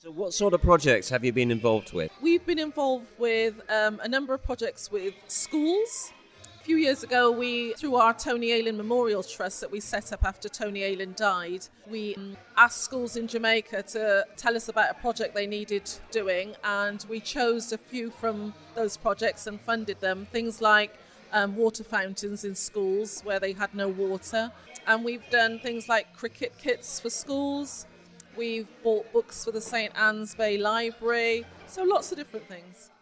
So what sort of projects have you been involved with? We've been involved with a number of projects with schools. A few years ago, through our Tony Ayling Memorial Trust that we set up after Tony Ayling died, we asked schools in Jamaica to tell us about a project they needed doing, and we chose a few from those projects and funded them. Things like water fountains in schools where they had no water. And we've done things like cricket kits for schools. We've bought books for the St Anne's Bay Library. So lots of different things.